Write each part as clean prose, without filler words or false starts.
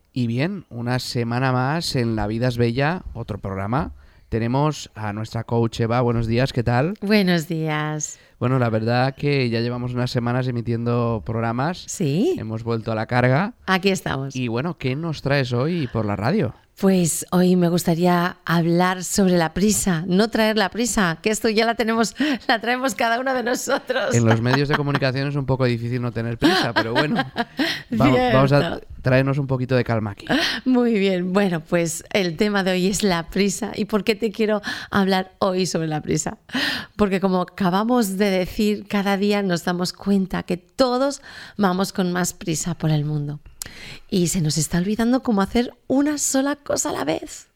Y bien, una semana más en La Vida es Bella, otro programa. Tenemos a nuestra coach Eva. Buenos días, ¿qué tal? Buenos días. Bueno, la verdad que ya llevamos unas semanas emitiendo programas. Sí, Hemos vuelto a la carga. aquí estamos. Y bueno, ¿qué nos traes hoy por la radio? Pues hoy me gustaría hablar sobre la prisa, no traer la prisa, que esto ya la traemos cada uno de nosotros. En los medios de comunicación es un poco difícil no tener prisa, pero bueno, vamos a traernos un poquito de calma aquí. Muy bien, bueno, pues el tema de hoy es la prisa. ¿Y por qué te quiero hablar hoy sobre la prisa? Porque como acabamos de decir, cada día nos damos cuenta que todos vamos con más prisa por el mundo. Y se nos está olvidando cómo hacer una sola cosa a la vez.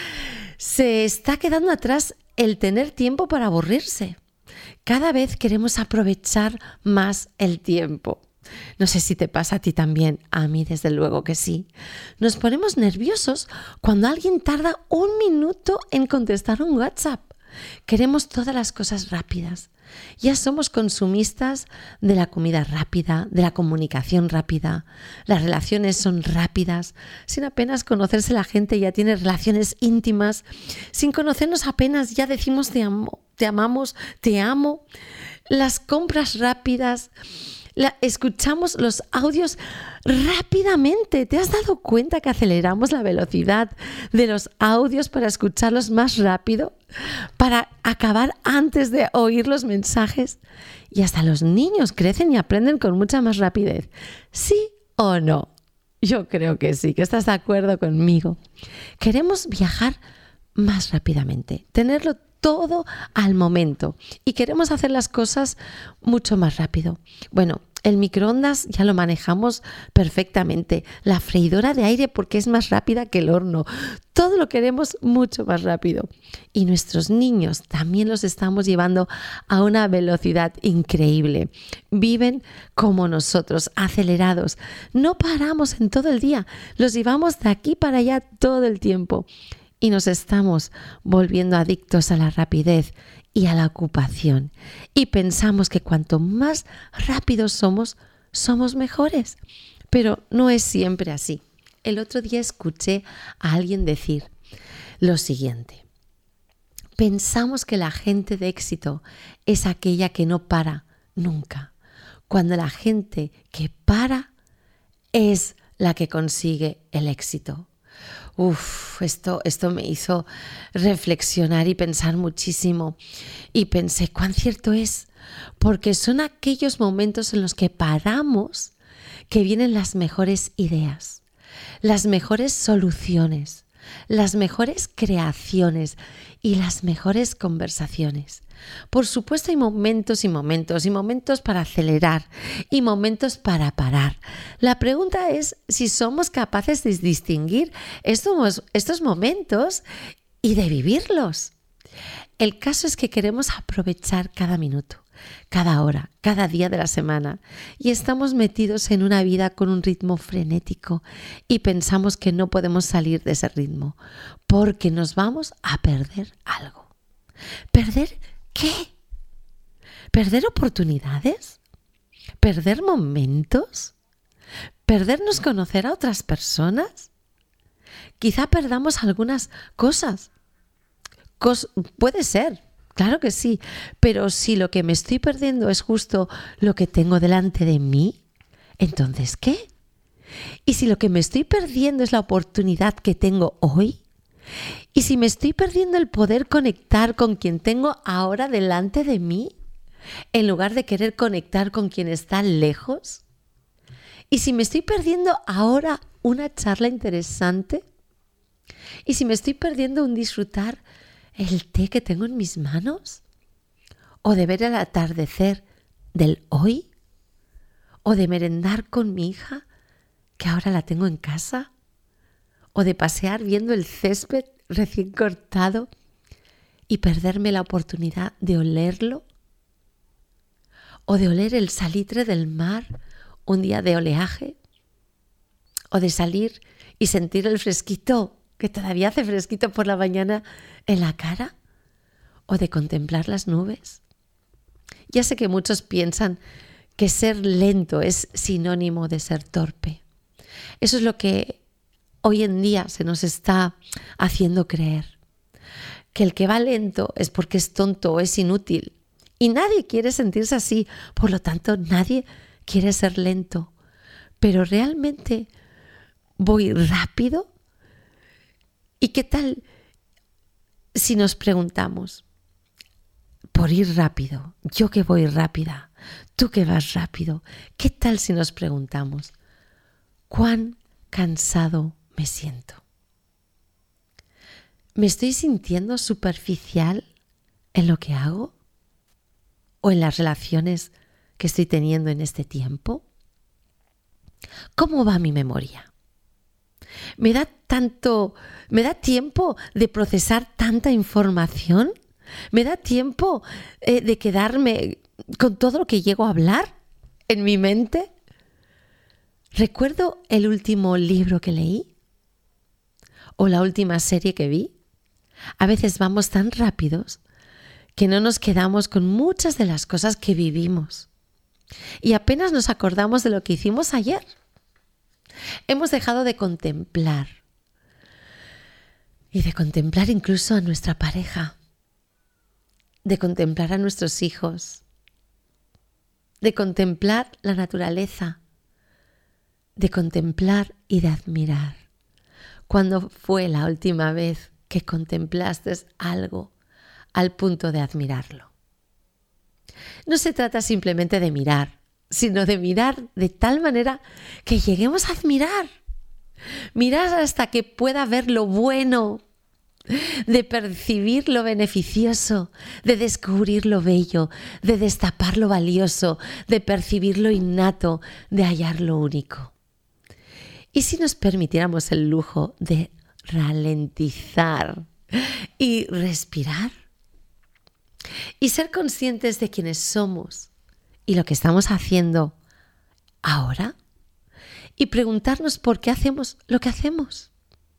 Se está quedando atrás el tener tiempo para aburrirse. Cada vez queremos aprovechar más el tiempo. No sé si te pasa a ti también, a mí desde luego que sí. Nos ponemos nerviosos cuando alguien tarda un minuto en contestar un WhatsApp. Queremos todas las cosas rápidas. Ya somos consumistas de la comida rápida, de la comunicación rápida. Las relaciones son rápidas. Sin apenas conocerse la gente ya tiene relaciones íntimas. Sin conocernos apenas ya decimos te amo, te amamos, te amo. Las compras rápidas. Escuchamos los audios rápidamente. ¿Te has dado cuenta que aceleramos la velocidad de los audios para escucharlos más rápido? Para acabar antes de oír los mensajes. Y hasta los niños crecen y aprenden con mucha más rapidez. ¿Sí o no? Yo creo que sí, que estás de acuerdo conmigo. Queremos viajar más rápidamente, tenerlo todo al momento y queremos hacer las cosas mucho más rápido. Bueno, el microondas ya lo manejamos perfectamente, la freidora de aire porque es más rápida que el horno. Todo lo queremos mucho más rápido. Y nuestros niños también los estamos llevando a una velocidad increíble. Viven como nosotros, acelerados. No paramos en todo el día, los llevamos de aquí para allá todo el tiempo. Y nos estamos volviendo adictos a la rapidez y a la ocupación. Y pensamos que cuanto más rápidos somos mejores. Pero no es siempre así. El otro día escuché a alguien decir lo siguiente. Pensamos que la gente de éxito es aquella que no para nunca. Cuando la gente que para es la que consigue el éxito. Esto me hizo reflexionar y pensar muchísimo. Y pensé, ¿cuán cierto es? Porque son aquellos momentos en los que paramos que vienen las mejores ideas, las mejores soluciones, las mejores creaciones y las mejores conversaciones. Por supuesto hay momentos y momentos para acelerar y momentos para parar. La pregunta es si somos capaces de distinguir estos momentos y de vivirlos. El caso es que queremos aprovechar cada minuto, cada hora, cada día de la semana y estamos metidos en una vida con un ritmo frenético y pensamos que no podemos salir de ese ritmo porque nos vamos a perder algo. ¿Perder qué? ¿Perder oportunidades? ¿Perder momentos? ¿Perdernos conocer a otras personas? Quizá perdamos algunas cosas. Puede ser, claro que sí, pero si lo que me estoy perdiendo es justo lo que tengo delante de mí, ¿entonces qué? ¿Y si lo que me estoy perdiendo es la oportunidad que tengo hoy? ¿Y si me estoy perdiendo el poder conectar con quien tengo ahora delante de mí, en lugar de querer conectar con quien está lejos? ¿Y si me estoy perdiendo ahora una charla interesante? ¿Y si me estoy perdiendo un disfrutar el té que tengo en mis manos? ¿O de ver el atardecer del hoy? ¿O de merendar con mi hija, que ahora la tengo en casa? ¿O de pasear viendo el césped recién cortado y perderme la oportunidad de olerlo? ¿O de oler el salitre del mar un día de oleaje? ¿O de salir y sentir el fresquito, que todavía hace fresquito por la mañana, en la cara? ¿O de contemplar las nubes? Ya sé que muchos piensan que ser lento es sinónimo de ser torpe. Eso es lo que hoy en día se nos está haciendo creer que el que va lento es porque es tonto o es inútil. Y nadie quiere sentirse así, por lo tanto nadie quiere ser lento. Pero ¿realmente voy rápido? ¿Y qué tal si nos preguntamos, por ir rápido, yo que voy rápida, tú que vas rápido, qué tal si nos preguntamos, ¿cuán cansado me siento? ¿Me estoy sintiendo superficial en lo que hago? ¿O en las relaciones que estoy teniendo en este tiempo? ¿Cómo va mi memoria? ¿Me da tiempo de procesar tanta información? ¿Me da tiempo de quedarme con todo lo que llego a hablar en mi mente? ¿Recuerdo el último libro que leí? ¿O la última serie que vi? A veces vamos tan rápidos que no nos quedamos con muchas de las cosas que vivimos. Y apenas nos acordamos de lo que hicimos ayer. Hemos dejado de contemplar. Y de contemplar incluso a nuestra pareja. De contemplar a nuestros hijos. De contemplar la naturaleza. De contemplar y de admirar. ¿Cuándo fue la última vez que contemplaste algo al punto de admirarlo? No se trata simplemente de mirar, sino de mirar de tal manera que lleguemos a admirar. Mirar hasta que pueda ver lo bueno, de percibir lo beneficioso, de descubrir lo bello, de destapar lo valioso, de percibir lo innato, de hallar lo único. ¿Y si nos permitiéramos el lujo de ralentizar y respirar? Y ser conscientes de quiénes somos y lo que estamos haciendo ahora. Y preguntarnos por qué hacemos lo que hacemos.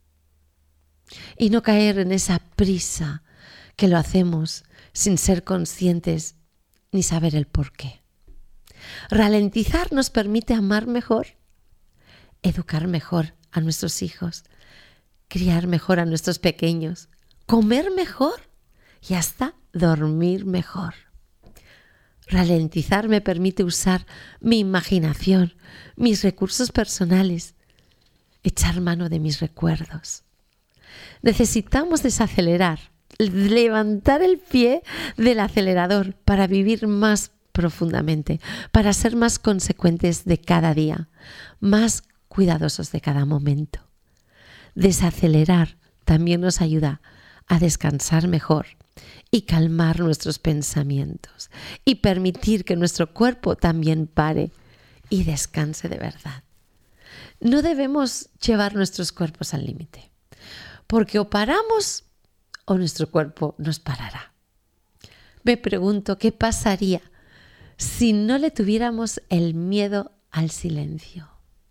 Y no caer en esa prisa que lo hacemos sin ser conscientes ni saber el por qué. Ralentizar nos permite amar mejor, educar mejor a nuestros hijos, criar mejor a nuestros pequeños, comer mejor y hasta dormir mejor. Ralentizar me permite usar mi imaginación, mis recursos personales, echar mano de mis recuerdos. Necesitamos desacelerar, levantar el pie del acelerador para vivir más profundamente, para ser más consecuentes de cada día, más cuidadosos de cada momento. Desacelerar también nos ayuda a descansar mejor y calmar nuestros pensamientos y permitir que nuestro cuerpo también pare y descanse de verdad. No debemos llevar nuestros cuerpos al límite, porque o paramos o nuestro cuerpo nos parará. Me pregunto qué pasaría si no le tuviéramos el miedo al silencio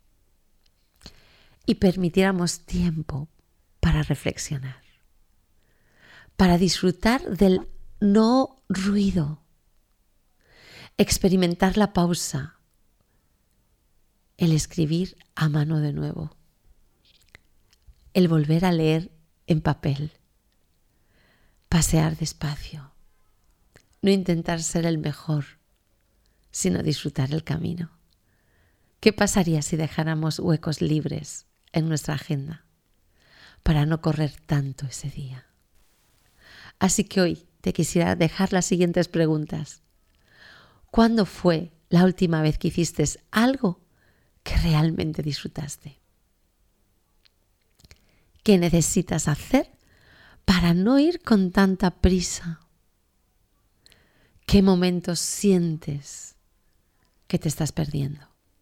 y permitiéramos tiempo para reflexionar, para disfrutar del no ruido, experimentar la pausa, el escribir a mano de nuevo, el volver a leer en papel, pasear despacio, no intentar ser el mejor, sino disfrutar el camino. ¿Qué pasaría si dejáramos huecos libres en nuestra agenda para no correr tanto ese día? Así que hoy te quisiera dejar las siguientes preguntas. ¿Cuándo fue la última vez que hiciste algo que realmente disfrutaste? ¿Qué necesitas hacer para no ir con tanta prisa? ¿Qué momentos sientes que te estás perdiendo?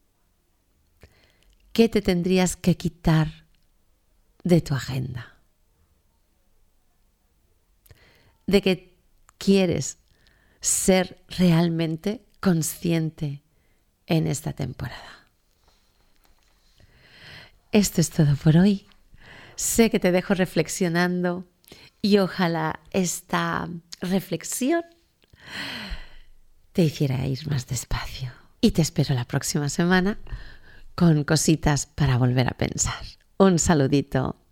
¿Qué te tendrías que quitar de tu agenda? ¿De qué quieres ser realmente consciente en esta temporada? Esto es todo por hoy. Sé que te dejo reflexionando y ojalá esta reflexión te hiciera ir más despacio. Y te espero la próxima semana con cositas para volver a pensar. Un saludito.